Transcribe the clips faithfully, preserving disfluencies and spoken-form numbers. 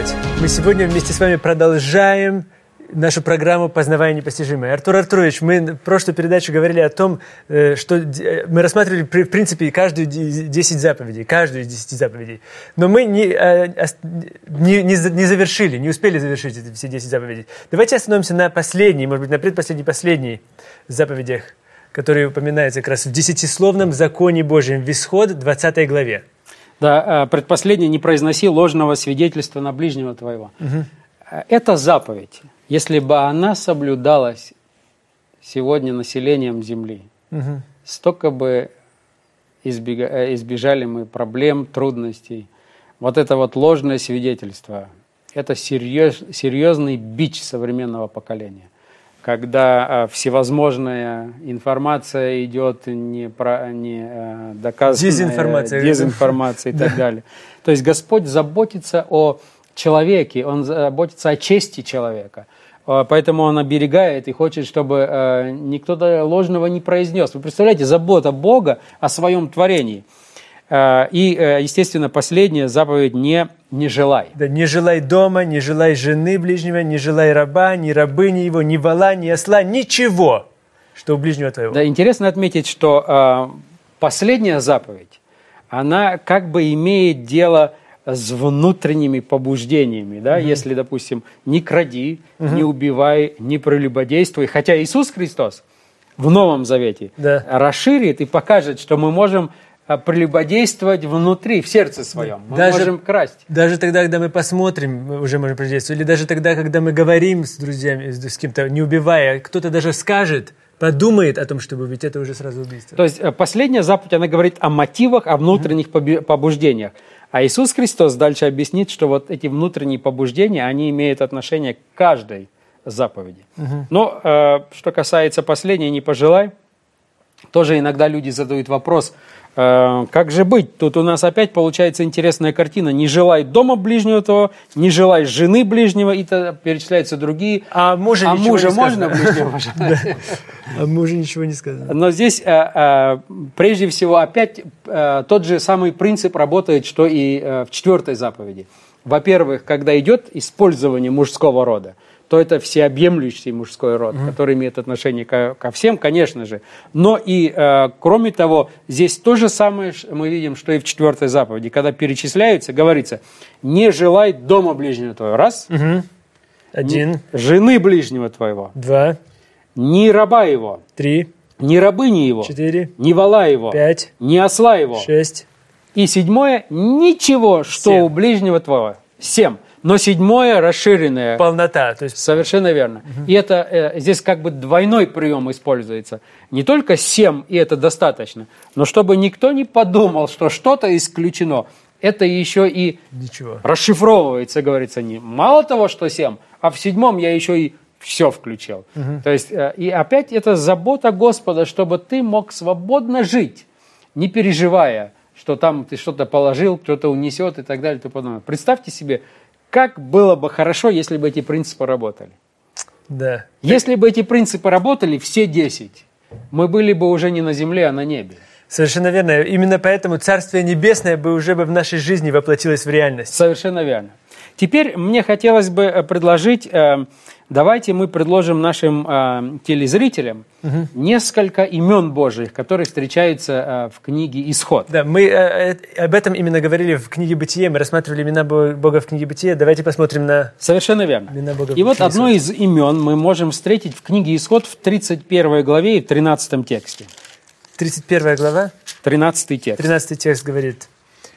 опять. Мы сегодня вместе с вами продолжаем нашу программу «Познавая непостижимое». Артур Артурович, мы в прошлой передаче говорили о том, что мы рассматривали, в принципе, каждую десять заповедей, каждую из десяти заповедей. Но мы не, не, не завершили, не успели завершить эти все десять заповедей. Давайте остановимся на последней, может быть, на предпоследней, последней заповедях, которые упоминаются как раз в десятисловном законе Божьем, в Исход, двадцатой главе. Да, предпоследнее: не произноси ложного свидетельства на ближнего твоего. Угу. Это заповедь. Если бы она соблюдалась сегодня населением Земли, угу. столько бы избега... избежали мы проблем, трудностей. Вот это вот ложное свидетельство – это серьез... серьезный бич современного поколения. Когда всевозможная информация идет не, про... не доказанная, дезинформация, дезинформация и так далее. То есть Господь заботится о человеке, Он заботится о чести человека. Поэтому Он оберегает и хочет, чтобы э, никто ложного не произнес. Вы представляете, забота Бога о своем творении. Э, и, э, естественно, последняя заповедь: не, не желай. Да, не желай дома, не желай жены ближнего, не желай раба, ни рабыни его, ни вола, ни осла, ничего, что у ближнего твоего. Да, интересно отметить, что э, последняя заповедь, она как бы имеет дело с внутренними побуждениями, да, угу. если, допустим, не кради, угу. не убивай, не прелюбодействуй, хотя Иисус Христос в Новом Завете да. расширит и покажет, что мы можем прелюбодействовать внутри, в сердце своем, мы даже, можем красть. Даже тогда, когда мы посмотрим, мы уже можем прелюбодействовать, или даже тогда, когда мы говорим с друзьями, с, с кем-то, не убивая, кто-то даже скажет, подумает о том, чтобы убить, это уже сразу убийство. То есть последняя заповедь, она говорит о мотивах, о внутренних угу. побуждениях. А Иисус Христос дальше объяснит, что вот эти внутренние побуждения, они имеют отношение к каждой заповеди. Угу. Но э, что касается последней, не пожелай, тоже иногда люди задают вопрос, э, как же быть? Тут у нас опять получается интересная картина. Не желай дома ближнего твоего, не желай жены ближнего, и то перечисляются другие. А мужа, а ничего мужа не можно ближнего пожелать? А мужа ничего не сказано. Но здесь э, э, прежде всего опять э, тот же самый принцип работает, что и э, в четвертой заповеди. Во-первых, когда идет использование мужского рода, то это всеобъемлющий мужской род, mm-hmm. который имеет отношение ко, ко всем, конечно же. Но и, э, кроме того, здесь то же самое мы видим, что и в четвертой заповеди. Когда перечисляются, говорится: не желай дома ближнего твоего. Раз. Mm-hmm. Один. Жены ближнего твоего. Два. Ни раба его. Три. Ни рабыни его. Четыре. Ни вола его. Пять. Ни осла его. Шесть. И седьмое: ничего, что Семь. у ближнего твоего. Семь. Но седьмое расширенное. Полнота. То есть... Совершенно верно. Угу. И это э, здесь как бы двойной прием используется. Не только семь, и это достаточно, но чтобы никто не подумал, что что-то исключено. Это еще и Ничего. расшифровывается, говорится, не мало того, что семь, а в седьмом я еще и все включил. Угу. То есть, э, и опять это забота Господа, чтобы ты мог свободно жить, не переживая, что там ты что-то положил, кто-то унесет и так далее. И тому подобное. Представьте себе, как было бы хорошо, если бы эти принципы работали. Да. Если бы эти принципы работали, все десять, мы были бы уже не на земле, а на небе. Совершенно верно. Именно поэтому Царствие Небесное бы уже бы в нашей жизни воплотилось в реальность. Совершенно верно. Теперь мне хотелось бы предложить, э, давайте мы предложим нашим э, телезрителям угу. несколько имен Божьих, которые встречаются э, в книге «Исход». Да, мы э, об этом именно говорили в книге «Бытие», мы рассматривали имена Бога в книге «Бытие». Давайте посмотрим на Совершенно верно. имена Бога. И вот одно из имен мы можем встретить в книге «Исход» в тридцать первой главе и в тринадцатом тексте. тридцать первая глава? тринадцатый текст. тринадцатый текст говорит: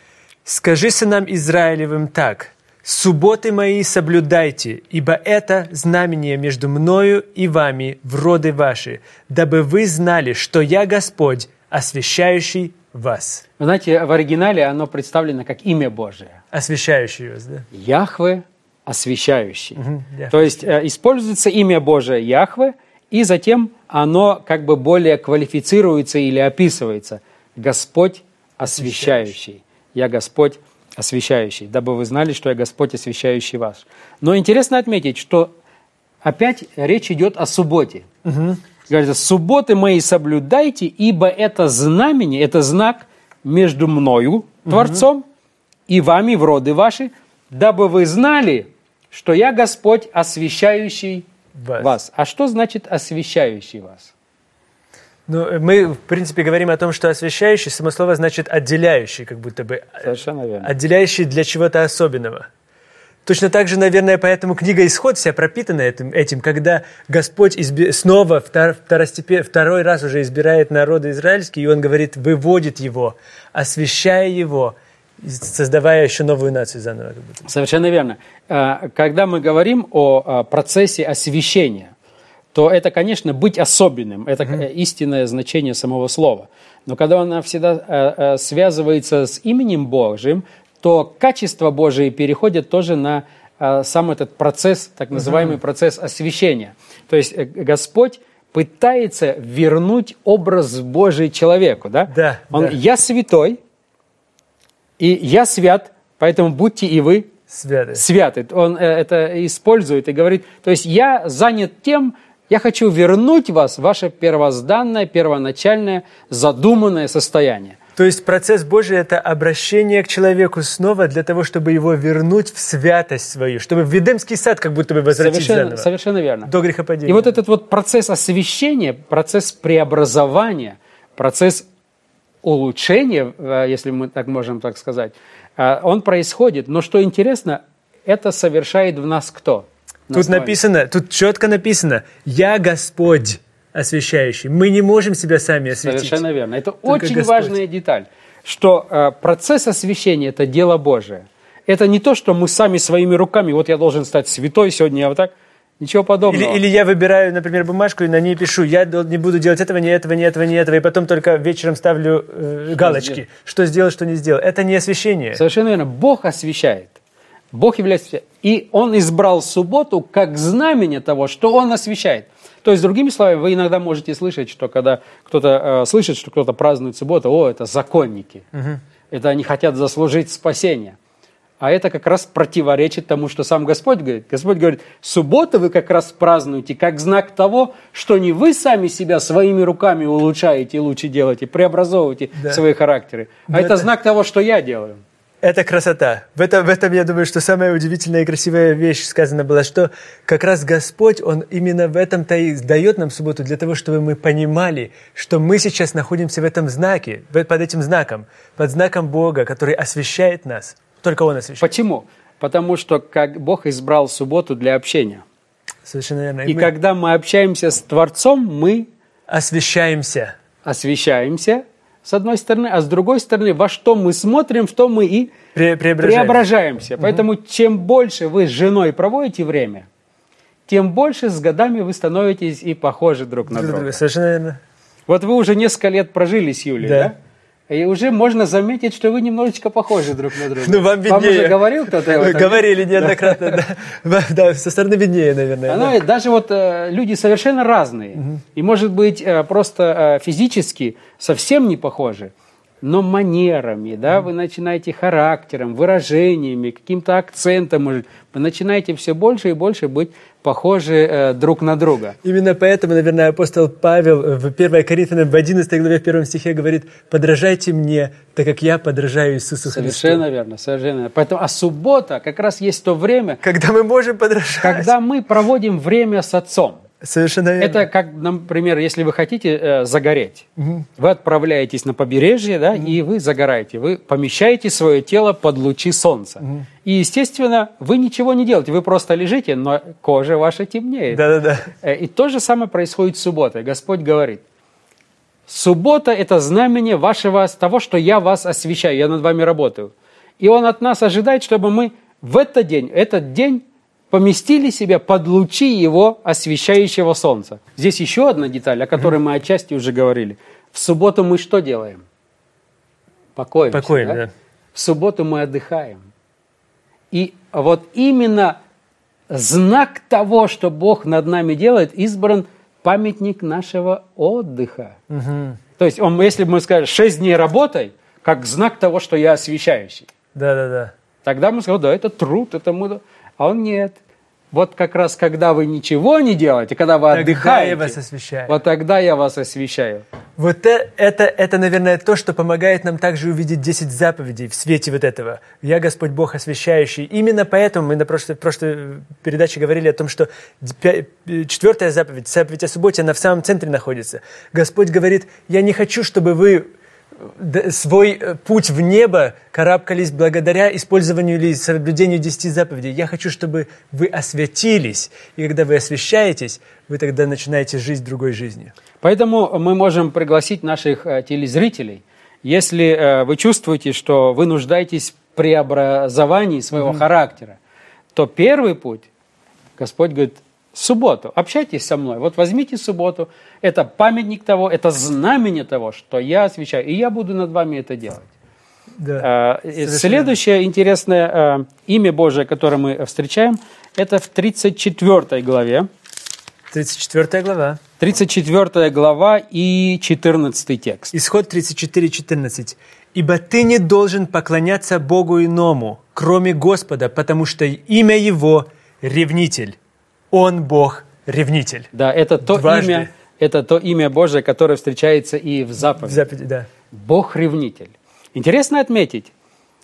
«Скажи сынам Израилевым так: субботы мои соблюдайте, ибо это знамение между мною и вами в роды ваши, дабы вы знали, что я Господь, освящающий вас». Вы знаете, в оригинале оно представлено как имя Божие. Освящающий вас, да? Яхве, освящающий. Угу, То есть э, используется имя Божие Яхве, и затем оно как бы более квалифицируется или описывается. Господь, освящающий. Я Господь, освящающий, дабы вы знали, что я Господь, освящающий вас. Но интересно отметить, что опять речь идет о субботе. Угу. Говорится: субботы мои соблюдайте, ибо это знамение, это знак между мною, Творцом, угу. и вами в роды ваши, дабы вы знали, что я Господь, освящающий Вас. вас. А что значит освящающий вас? Ну, мы, в принципе, говорим о том, что освящающий, само слово значит отделяющий, как будто бы. Совершенно верно. Отделяющий для чего-то особенного. Точно так же, наверное, поэтому книга «Исход» вся пропитана этим, этим когда Господь изби... снова втор... второстепен... второй раз уже избирает народ израильский, и Он говорит, выводит его, освящая его, создавая еще новую нацию заново. Как будто. Совершенно верно. Когда мы говорим о процессе освящения, то это, конечно, быть особенным. Это mm-hmm. истинное значение самого слова. Но когда она всегда связывается с именем Божьим, то качества Божии переходят тоже на а, сам этот процесс, так называемый uh-huh. процесс освящения. То есть Господь пытается вернуть образ Божий человеку. Да? Да, Он, да. Я святой, и я свят, поэтому будьте и вы святы. святы. Он это использует и говорит, то есть я занят тем, я хочу вернуть вас в ваше первозданное, первоначальное, задуманное состояние. То есть процесс Божий – это обращение к человеку снова для того, чтобы его вернуть в святость свою, чтобы в Эдемский сад как будто бы возвратить совершенно, заново. Совершенно верно. До грехопадения. И вот этот вот процесс освящения, процесс преобразования, процесс улучшения, если мы так можем так сказать, он происходит. Но что интересно, это совершает в нас кто? Тут написано, тут четко написано «Я Господь». Освящающий. Мы не можем себя сами осветить. Совершенно верно. Это Только очень Господь. важная деталь, что э, процесс освящения – это дело Божие. Это не то, что мы сами своими руками, вот я должен стать святой сегодня, я вот так, ничего подобного. Или, или я выбираю, например, бумажку и на ней пишу, я не буду делать этого, ни этого, ни этого, ни этого, и потом только вечером ставлю э, галочки, сделал? что сделал, что не сделал. Это не освящение. Совершенно верно. Бог освящает. Бог является... И Он избрал субботу как знамение того, что Он освящает. То есть, другими словами, вы иногда можете слышать, что когда кто-то э, слышит, что кто-то празднует субботу, о, это законники, угу. это они хотят заслужить спасение. А это как раз противоречит тому, что сам Господь говорит. Господь говорит, субботу вы как раз празднуете как знак того, что не вы сами себя своими руками улучшаете, лучше делаете, преобразовываете да. свои характеры, а это, это знак того, что я делаю. Это красота. В этом, в этом, я думаю, что самая удивительная и красивая вещь сказана была, что как раз Господь, Он именно в этом-то и дает нам субботу для того, чтобы мы понимали, что мы сейчас находимся в этом знаке, под этим знаком, под знаком Бога, который освящает нас. Только Он освящает. Почему? Потому что как Бог избрал субботу для общения. Совершенно верно. И, и мы... когда мы общаемся с Творцом, мы освящаемся. Освящаемся. С одной стороны, а с другой стороны, во что мы смотрим, в то мы и Пре- преображаемся. преображаемся. Угу. Поэтому чем больше вы с женой проводите время, тем больше с годами вы становитесь и похожи друг на друга. Совершенно верно. Вот вы уже несколько лет прожили с Юлей, да? да? И уже можно заметить, что вы немножечко похожи друг на друга. Ну, вам виднее. Вам уже говорил кто-то? Вы говорили неоднократно, да. Да, со стороны виднее, наверное. Оно, да. Даже вот э, люди совершенно разные. Угу. И, может быть, э, просто э, физически совсем не похожи, но манерами, да, угу. вы начинаете характером, выражениями, каким-то акцентом, может, вы начинаете все больше и больше быть похожи э, друг на друга. Именно поэтому, наверное, апостол Павел в первой Коринфянам в одиннадцатой главе в первом стихе говорит: «Подражайте мне, так как я подражаю Иисусу Христу». Совершенно верно, совершенно верно. Поэтому, а суббота как раз есть то время, когда мы можем подражать. Когда мы проводим время с Отцом. Совершенно верно. Это как, например, если вы хотите э, загореть, угу. вы отправляетесь на побережье, да, угу. и вы загораете, вы помещаете свое тело под лучи солнца. Угу. И, естественно, вы ничего не делаете, вы просто лежите, но кожа ваша темнеет. Да-да-да. И то же самое происходит с субботой. Господь говорит: суббота – это знамение вашего, того, что я вас освящаю, я над вами работаю. И Он от нас ожидает, чтобы мы в этот день, этот день поместили себя под лучи Его освещающего солнца. Здесь еще одна деталь, о которой мы отчасти уже говорили. В субботу мы что делаем? Покоимся. Покоим, да? да. В субботу мы отдыхаем. И вот именно знак того, что Бог над нами делает, избран памятник нашего отдыха. Угу. То есть, он, если бы мы сказали, шесть дней работай, как знак того, что я освящающий. Да-да-да. Тогда мы сказали, да, это труд, это мы... А он нет. вот как раз когда вы ничего не делаете, когда вы Тогда отдыхаете, я вас освящаю. вот тогда я вас освящаю. Вот э- это, это, наверное, то, что помогает нам также увидеть десять заповедей в свете вот этого. «Я Господь Бог освящающий». Именно поэтому мы на прошлой, прошлой передаче говорили о том, что четвертая заповедь, заповедь о субботе, она в самом центре находится. Господь говорит: «Я не хочу, чтобы вы свой путь в небо карабкались благодаря использованию или соблюдению десяти заповедей. Я хочу, чтобы вы освятились. И когда вы освящаетесь, вы тогда начинаете жить другой жизнью». Поэтому мы можем пригласить наших телезрителей, если вы чувствуете, что вы нуждаетесь в преобразовании своего mm-hmm. характера, то первый путь, Господь говорит, субботу. Общайтесь со мной. Вот возьмите субботу. Это памятник того, это знамение того, что я освящаю. И я буду над вами это делать. Да, Следующее интересное имя Божие, которое мы встречаем, это в тридцать четвёртой главе. тридцать четвёртая глава. тридцать четвёртая глава и четырнадцатый текст. Исход тридцать четыре четырнадцать. «Ибо ты не должен поклоняться Богу иному, кроме Господа, потому что имя Его – ревнитель. Он Бог ревнитель». Да, это то Дважды. имя, это то имя Божие, которое встречается и в заповеди. В заповеди, да. Бог ревнитель. Интересно отметить,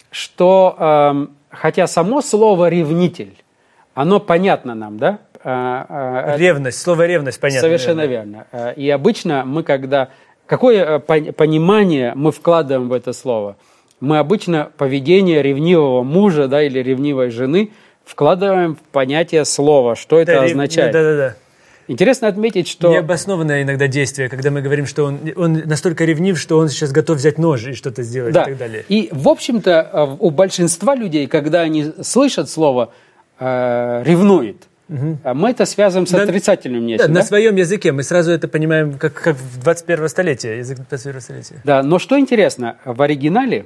что э, хотя само слово ревнитель, оно понятно нам, да? Э, э, ревность, слово ревность понятно. Совершенно верно. верно. И обычно мы, когда какое понимание мы вкладываем в это слово? Мы обычно поведение ревнивого мужа, да, или ревнивой жены вкладываем в понятие слова, что это да, означает. Да, да, да. Интересно отметить, что... Необоснованное иногда действие, когда мы говорим, что он, он настолько ревнив, что он сейчас готов взять нож и что-то сделать, да. и так далее. И, в общем-то, у большинства людей, когда они слышат слово э, «ревнует», угу. мы это связываем с отрицательным нечто. Да, да? На своем языке мы сразу это понимаем, как, как в двадцать первом столетии, язык двадцать первого столетия. Да, но что интересно, в оригинале,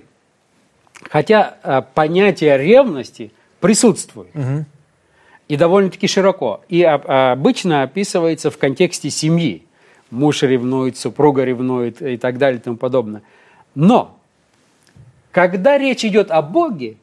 хотя э, понятие ревности присутствует, угу. и довольно-таки широко. И а, обычно описывается в контексте семьи. Муж ревнует, супруга ревнует и так далее и тому подобное. Но, когда речь идет о Боге,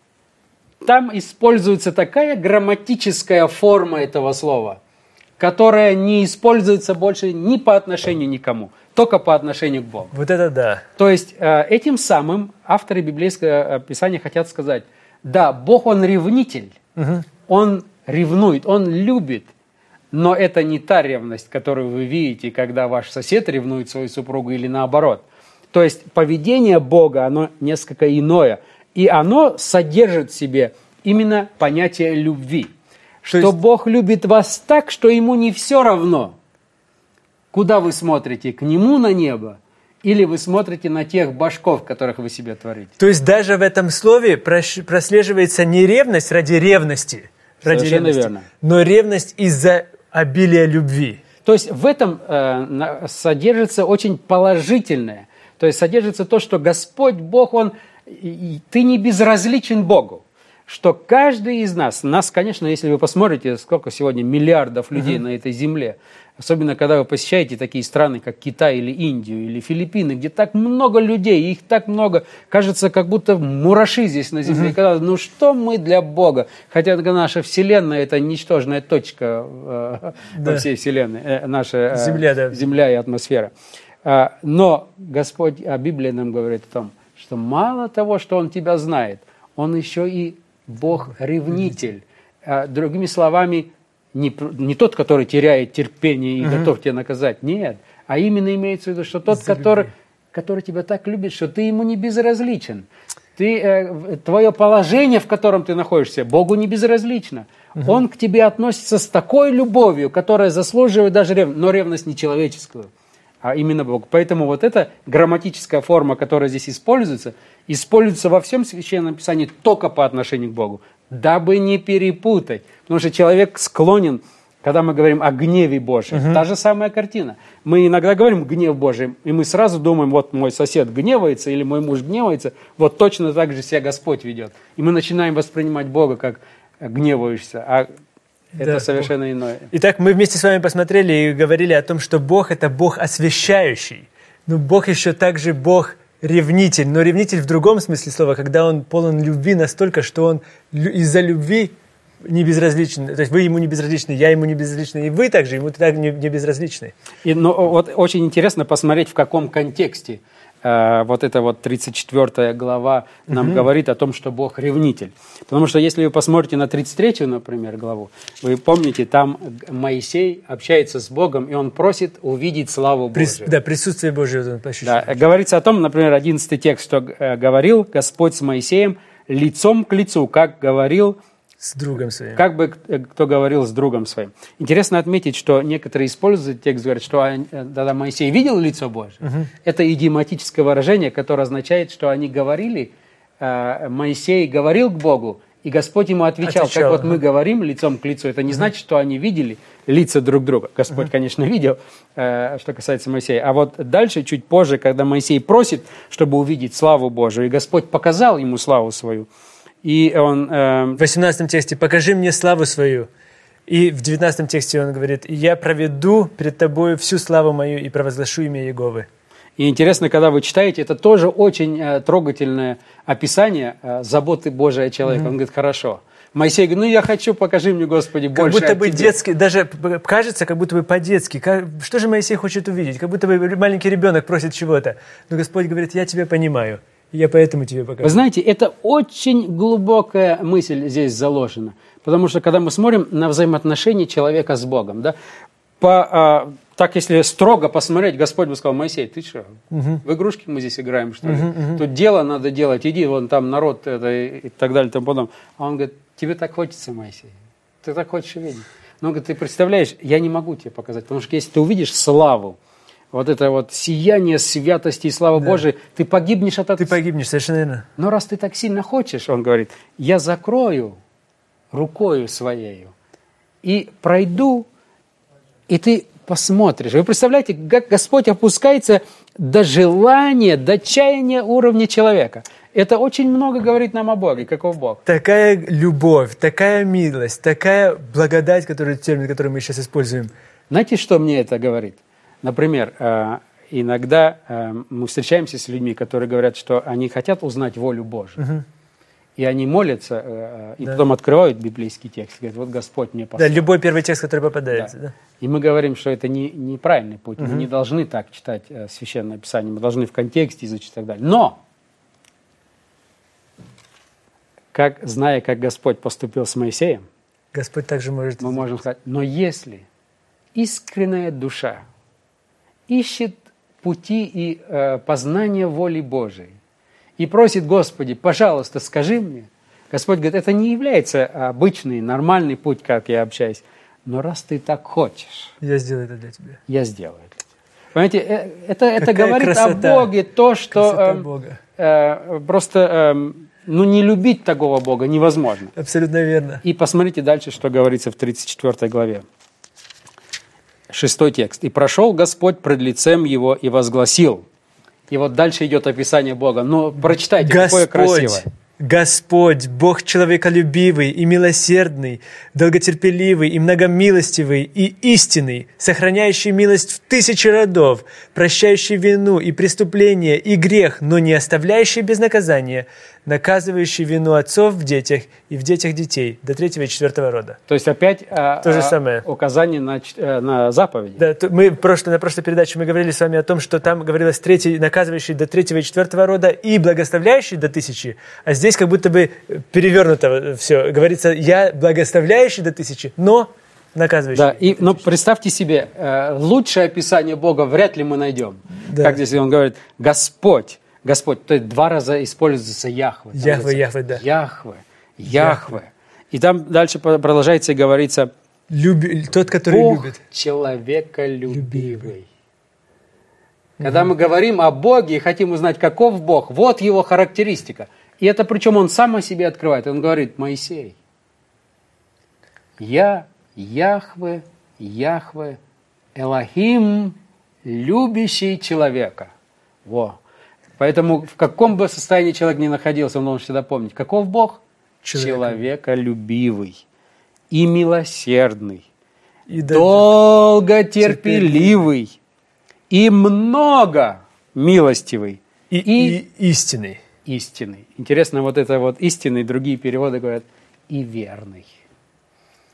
там используется такая грамматическая форма этого слова, которая не используется больше ни по отношению никому, только по отношению к Богу. Вот это да. То есть, этим самым авторы библейского писания хотят сказать, да, Бог, Он ревнитель, угу. Он ревнует, Он любит, но это не та ревность, которую вы видите, когда ваш сосед ревнует свою супругу или наоборот. То есть поведение Бога, оно несколько иное, и оно содержит в себе именно понятие любви. Что есть... Бог любит вас так, что Ему не все равно, куда вы смотрите, к Нему на небо, или вы смотрите на тех башков, которых вы себе творите. То есть даже в этом слове прослеживается не ревность ради ревности, ради Совершенно ревности, верно. но ревность из-за обилия любви. То есть в этом э, содержится очень положительное. То есть содержится то, что Господь Бог, Он, и, и, ты не безразличен Богу. Что каждый из нас, нас, конечно, если вы посмотрите, сколько сегодня миллиардов людей uh-huh. на этой земле, особенно когда вы посещаете такие страны, как Китай или Индию, или Филиппины, где так много людей, их так много, кажется, как будто мураши здесь на земле. Uh-huh. Когда, ну что мы для Бога? Хотя наша Вселенная – это ничтожная точка э, да. во всей Вселенной, э, наша э, земля, да. земля и атмосфера. Э, но Господь, а Библия нам говорит о том, что мало того, что Он тебя знает, Он еще и Бог-ревнитель. А, другими словами, не, не тот, который теряет терпение и uh-huh. готов тебя наказать. Нет. А именно имеется в виду, что тот, который, который тебя так любит, что ты ему не безразличен. Ты, э, твое положение, в котором ты находишься, Богу не безразлично. Uh-huh. Он к тебе относится с такой любовью, которая заслуживает даже ревность, но ревность не человеческую, а именно Бог. Поэтому вот эта грамматическая форма, которая здесь используется, используется во всем Священном Писании только по отношению к Богу, дабы не перепутать. Потому что человек склонен, когда мы говорим о гневе Божьем, угу. та же самая картина. Мы иногда говорим «гнев Божий», и мы сразу думаем, вот мой сосед гневается или мой муж гневается, вот точно так же себя Господь ведет. И мы начинаем воспринимать Бога как гневающегося, а это да, совершенно Бог. Иное. Итак, мы вместе с вами посмотрели и говорили о том, что Бог – это Бог освящающий. Но Бог еще также Бог ревнитель. Но ревнитель в другом смысле слова, когда Он полон любви настолько, что Он из-за любви не безразличен, то есть вы ему не безразличны, я ему не безразлична, и вы также ему так не, не безразличны. И, ну, вот очень интересно посмотреть, в каком контексте э, вот эта вот тридцать четвёртая глава нам угу. говорит о том, что Бог ревнитель. Потому что если вы посмотрите на тридцать третью, например, главу, вы помните, там Моисей общается с Богом, и он просит увидеть славу Божию. Прис, да, присутствие Божие. Да, говорится о том, например, одиннадцатый текст, что э, говорил Господь с Моисеем лицом к лицу, как говорил с другом своим. Как бы кто говорил с другом своим. Интересно отметить, что некоторые используют текст, говорят, что тогда Моисей видел лицо Божие. Угу. Это идиоматическое выражение, которое означает, что они говорили, Моисей говорил к Богу, и Господь ему отвечал, отвечал как вот ага. мы говорим лицом к лицу. Это не угу. значит, что они видели лица друг друга. Господь, угу. конечно, видел, что касается Моисея. А вот дальше, чуть позже, когда Моисей просит, чтобы увидеть славу Божию, и Господь показал ему славу свою, и он, э... в восемнадцатом тексте «покажи мне славу свою». И в девятнадцатом тексте он говорит «я проведу перед тобою всю славу мою и провозглашу имя Иеговы». И интересно, когда вы читаете, это тоже очень э, трогательное описание э, заботы Божией о человеке. Mm-hmm. Он говорит «хорошо». Моисей говорит, ну я хочу, покажи мне, Господи, как больше будто от бы Тебя. Детский, даже кажется, как будто бы по-детски. Как, что же Моисей хочет увидеть? Как будто бы маленький ребенок просит чего-то. Но Господь говорит, я тебя понимаю. Я поэтому тебе покажу. Вы знаете, это очень глубокая мысль здесь заложена. Потому что, когда мы смотрим на взаимоотношения человека с Богом, да, по, а, так если строго посмотреть, Господь бы сказал, Моисей, ты что, угу. в игрушки мы здесь играем, что ли? Угу, угу. Тут дело надо делать, иди, вон там народ это, и так далее, там потом. А он говорит, тебе так хочется, Моисей, ты так хочешь увидеть. Но он говорит, ты представляешь, я не могу тебе показать, потому что если ты увидишь славу, вот это вот сияние святости и славы да. Божией, ты погибнешь от этого. Ты погибнешь, совершенно верно. Но раз ты так сильно хочешь, он говорит, я закрою рукою своею и пройду, и ты посмотришь. Вы представляете, как Господь опускается до желания, до чаяния уровня человека. Это очень много говорит нам о Боге, каков Бог. Такая любовь, такая милость, такая благодать, который, термин, который мы сейчас используем. Знаете, что мне это говорит? Например, иногда мы встречаемся с людьми, которые говорят, что они хотят узнать волю Божию. Угу. И они молятся, и да. потом открывают библейский текст, и говорят, вот Господь мне послал. Да, любой первый текст, который попадается. Да. Да. И мы говорим, что это не, неправильный путь. Угу. Мы не должны так читать Священное Писание, мы должны в контексте изучить и так далее. Но, как, зная, как Господь поступил с Моисеем, Господь также может... мы можем сказать, но если искренняя душа ищет пути и э, познания воли Божией и просит, Господи, пожалуйста, скажи мне. Господь говорит, это не является обычный, нормальный путь, как я общаюсь, но раз ты так хочешь, я сделаю это для тебя. Я сделаю это для тебя. Понимаете, это, это говорит красота. О Боге то, что э, э, просто э, ну, не любить такого Бога невозможно. Абсолютно верно. И посмотрите дальше, что говорится в тридцать четвёртой главе. Шестой текст. «И прошел Господь пред лицем его и возгласил». И вот дальше идет описание Бога. Ну, прочитайте, Господь, какое красивое. Господь, Бог человеколюбивый и милосердный, долготерпеливый и многомилостивый и истинный, сохраняющий милость в тысячи родов, прощающий вину и преступление и грех, но не оставляющий без наказания, наказывающий вину отцов в детях и в детях детей до третьего и четвертого рода. То есть опять то а, же самое. Указание на, на заповеди. Да, то, мы прошло, на прошлой передаче мы говорили с вами о том, что там говорилось третий, наказывающий до третьего и четвертого рода и благословляющий до тысячи, а здесь как будто бы перевернуто все. Говорится, я благословляющий до тысячи, но наказывающий. Да, и, но представьте себе, лучшее описание Бога вряд ли мы найдем. Да. Как здесь он говорит, Господь. Господь, то есть два раза используется Яхве. Яхве, Яхве, да. Яхве, Яхве. И там дальше продолжается и говорится, Люби, тот, который Бог любит. человеколюбивый. Любивый. Когда угу. мы говорим о Боге и хотим узнать, каков Бог, вот его характеристика. И это причем он сам о себе открывает. Он говорит, Моисей, я Яхве, Яхве, Элохим, любящий человека. Во. Поэтому в каком бы состоянии человек ни находился, он должен всегда помнить, каков Бог? Человеколюбивый и милосердный, и долготерпеливый и много милостивый и, и, и истинный. Истинный. Интересно, вот это вот истинный, другие переводы говорят, и верный.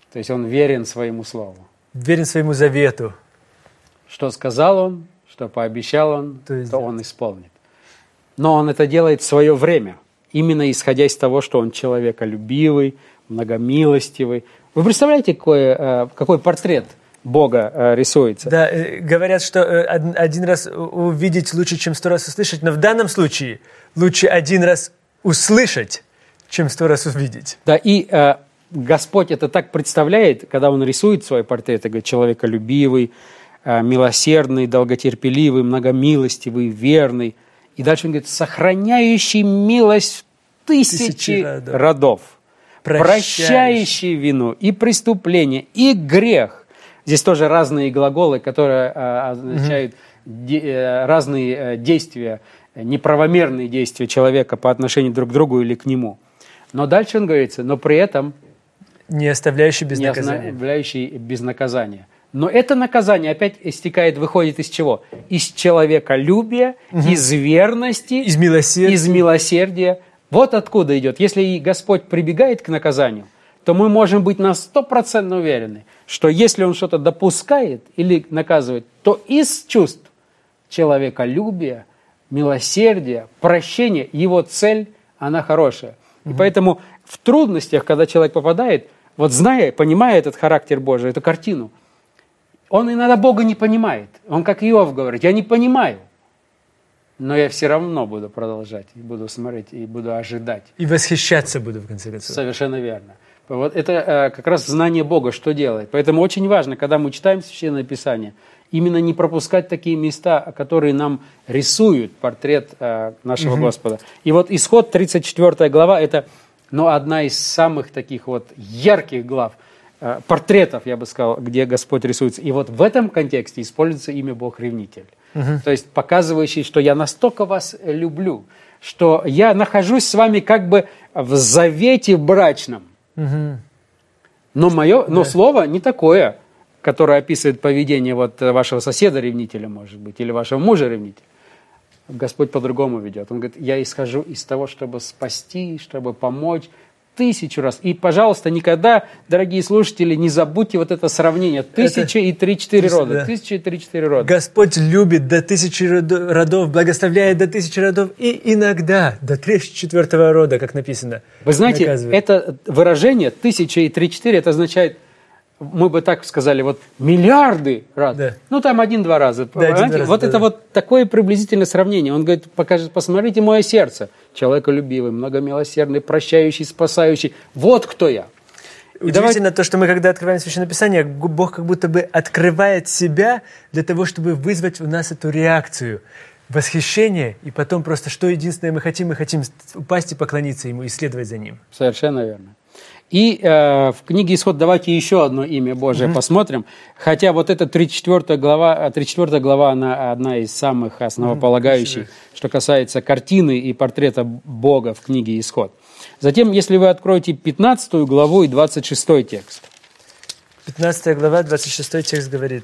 То есть он верен своему слову. Верен своему завету. Что сказал он, что пообещал он, то, есть, то он исполнит. Но он это делает в свое время, именно исходя из того, что он человеколюбивый, многомилостивый. Вы представляете, какой, какой портрет Бога рисуется? Да, говорят, что один раз увидеть лучше, чем сто раз услышать, но в данном случае лучше один раз услышать, чем сто раз увидеть. Да, и э, Господь это так представляет, когда Он рисует свой портрет, говорит, человеколюбивый, э, милосердный, долготерпеливый, многомилостивый, верный. И дальше Он говорит, сохраняющий милость тысячи, тысячи родов, родов прощающий. прощающий вину и преступление, и грех. Здесь тоже разные глаголы, которые э, означают mm-hmm. де, э, разные э, действия, неправомерные действия человека по отношению друг к другу или к нему. Но дальше он говорится, но при этом не оставляющий без не наказания. оставляющий без наказания. Но это наказание опять истекает, выходит из чего? Из человеколюбия, угу. из верности, из милосердия. из милосердия. Вот откуда идет. Если и Господь прибегает к наказанию, то мы можем быть на сто процентов уверены, что если Он что-то допускает или наказывает, то из чувств человеколюбия, милосердия, прощения, его цель, она хорошая. И поэтому в трудностях, когда человек попадает, вот зная, понимая этот характер Божий, эту картину, он иногда Бога не понимает. Он как Иов говорит, я не понимаю, но я все равно буду продолжать, и буду смотреть, и буду ожидать. И восхищаться буду, в конце концов. Совершенно верно. Вот это э, как раз знание Бога, что делает. Поэтому очень важно, когда мы читаем Священное Писание, именно не пропускать такие места, которые нам рисуют портрет э, нашего угу. Господа. И вот Исход, тридцать четвёртая глава, это ну, одна из самых таких вот ярких глав, э, портретов, я бы сказал, где Господь рисуется. И вот в этом контексте используется имя Бог-ревнитель. Угу. То есть показывающий, что я настолько вас люблю, что я нахожусь с вами как бы в завете брачном. Угу. Но, мое, но да. слово не такое, которое описывает поведение вот вашего соседа-ревнителя, может быть, или вашего мужа-ревнителя. Господь по-другому ведет. Он говорит, я исхожу из того, чтобы спасти, чтобы помочь тысячу раз. И, пожалуйста, никогда, дорогие слушатели, не забудьте вот это сравнение. Тысяча это... и три-четыре рода. Да. Тысяча и три-четыре рода. Господь любит до тысячи родов, благословляет до тысячи родов и иногда до тридцать четвёртого рода, как написано. Вы знаете, это выражение тысяча и три-четыре, это означает, мы бы так сказали, вот миллиарды раз. Да. Ну, там один-два раза. Да, один раз, вот да, это да. вот такое приблизительное сравнение. Он говорит, покажет, посмотрите мое сердце. Человеколюбивый, многомилосердный, прощающий, спасающий. Вот кто я. Удивительно давай... то, что мы, когда открываем Священное Писание, Бог как будто бы открывает себя для того, чтобы вызвать у нас эту реакцию. Восхищение, и потом просто, что единственное мы хотим, мы хотим упасть и поклониться Ему, исследовать за Ним. Совершенно верно. И э, в книге Исход давайте еще одно имя Божие mm-hmm. посмотрим. Хотя вот эта тридцать четвёртая глава, тридцать четвёртая глава, она одна из самых основополагающих, mm-hmm. что касается картины и портрета Бога в книге Исход. Затем, если вы откроете пятнадцатую главу и двадцать шестой текст. пятнадцатая глава, двадцать шестой текст говорит.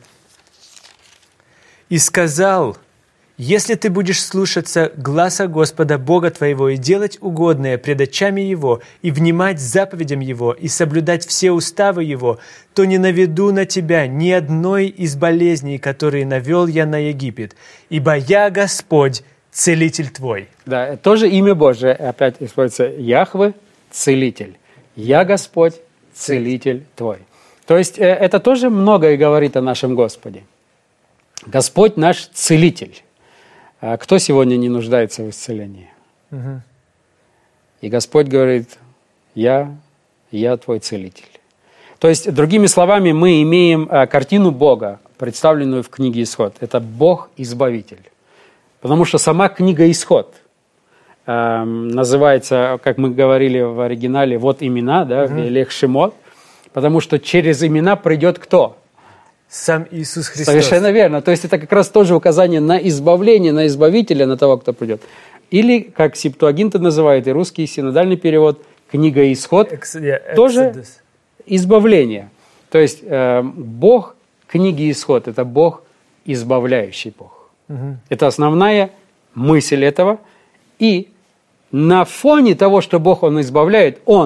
«И сказал... Если ты будешь слушаться гласа Господа Бога твоего и делать угодное пред очами Его, и внимать заповедям Его, и соблюдать все уставы Его, то не наведу на тебя ни одной из болезней, которые навел я на Египет, ибо я Господь, целитель твой». Да, тоже имя Божие, опять используется Яхве, целитель. Я Господь, целитель твой. То есть это тоже многое говорит о нашем Господе. Господь наш целитель. А кто сегодня не нуждается в исцелении? Угу. И Господь говорит, я, я твой целитель. То есть, другими словами, мы имеем картину Бога, представленную в книге Исход. Это Бог-избавитель. Потому что сама книга Исход э, называется, как мы говорили в оригинале, вот имена, да, угу. Велех Шемот, потому что через имена придет кто? Сам Иисус Христос. Совершенно верно. То есть это как раз тоже указание на избавление, на избавителя, на того, кто придет. Или, как Септуагинта называет, и русский синодальный перевод, книга Исход, Ex- yeah, тоже избавление. То есть э, Бог книги Исход – это Бог, избавляющий Бог. Угу. Это основная мысль этого. И на фоне того, что Бог, Он избавляет, Он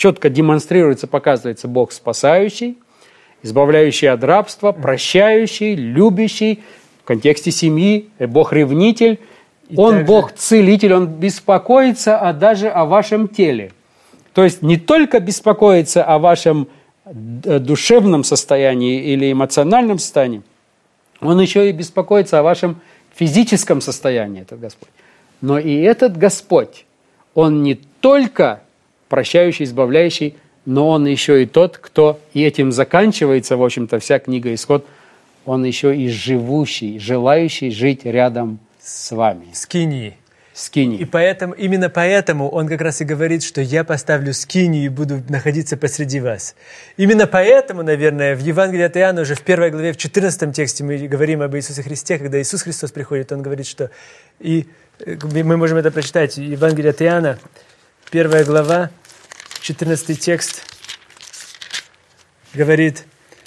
четко демонстрируется, показывается Бог спасающий, избавляющий от рабства, прощающий, любящий, в контексте семьи, Бог-ревнитель, и Он также... Бог-целитель, Он беспокоится а даже о вашем теле. То есть не только беспокоится о вашем душевном состоянии или эмоциональном состоянии, Он еще и беспокоится о вашем физическом состоянии, этот Господь. Но и этот Господь, Он не только прощающий, избавляющий, но Он еще и тот, кто, и этим заканчивается, в общем-то, вся книга Исход, Он еще и живущий, желающий жить рядом с вами. Скинии. Скинии. И поэтому, именно поэтому Он как раз и говорит, что я поставлю скинию и буду находиться посреди вас. Именно поэтому, наверное, в Евангелии от Иоанна, уже в первой главе, в четырнадцатом тексте мы говорим об Иисусе Христе, когда Иисус Христос приходит, Он говорит, что... И мы можем это прочитать, Евангелие от Иоанна, первая глава, четырнадцатый текст, говорит: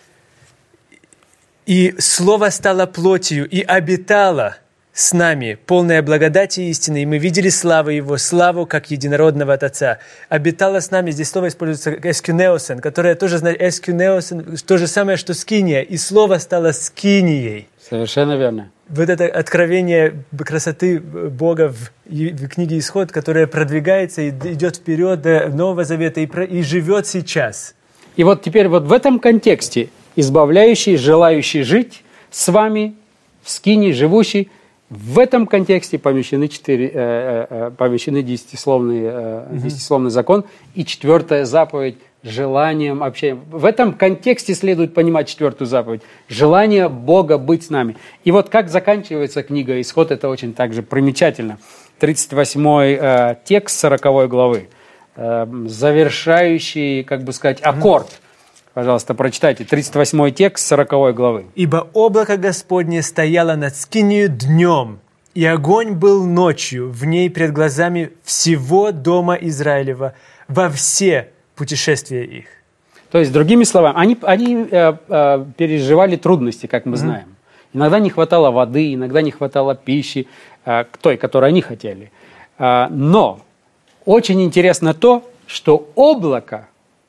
«И Слово стало плотью и обитало с нами, полная благодати и истины, и мы видели славу Его, славу как единородного от Отца». Обитало с нами, здесь слово используется эскюнеосен, которое тоже знает, эскюнеосен, то же самое, что скиния, и Слово стало скинией. Совершенно верно. Вот это откровение красоты Бога в, в книге Исход, которое продвигается и идет вперед до Нового Завета и, и живет сейчас. И вот теперь вот в этом контексте избавляющий, желающий жить с вами, в скинии, живущий, в этом контексте помещены, четыре, э, э, помещены десятисловный, э, десятисловный закон и четвертая заповедь желанием общения. В этом контексте следует понимать четвертую заповедь. Желание Бога быть с нами. И вот как заканчивается книга Исход, это очень также примечательно. тридцать восьмой э, текст сороковой главы, э, завершающий, как бы сказать, аккорд. Пожалуйста, прочитайте. тридцать восьмой текст сороковой главы. «Ибо облако Господне стояло над скинию днем, и огонь был ночью в ней пред глазами всего дома Израилева во все путешествия их». То есть, другими словами, они, они э, э, переживали трудности, как мы mm-hmm. знаем. Иногда не хватало воды, иногда не хватало пищи, э, той, которую они хотели. Э, но очень интересно то, что облако,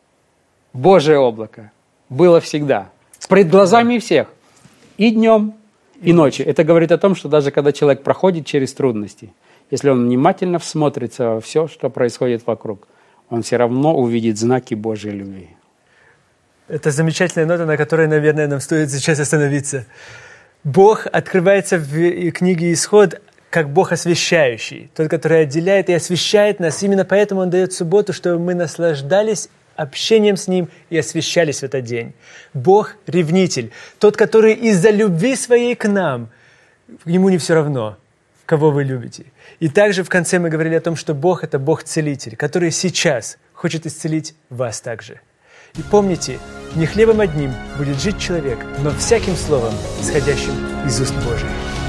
Божие облако, было всегда, пред глазами всех, и днем, и ночью. Это говорит о том, что даже когда человек проходит через трудности, если он внимательно всмотрится во все, что происходит вокруг, он все равно увидит знаки Божьей любви. Это замечательная нота, на которой, наверное, нам стоит сейчас остановиться. Бог открывается в книге Исход как Бог освящающий, тот, который отделяет и освящает нас. Именно поэтому Он дает субботу, чтобы мы наслаждались общением с Ним и освящались в этот день. Бог – ревнитель, тот, который из-за любви своей к нам, Ему не все равно, кого вы любите. И также в конце мы говорили о том, что Бог – это Бог-целитель, который сейчас хочет исцелить вас также. И помните, не хлебом одним будет жить человек, но всяким словом, исходящим из уст Божьих.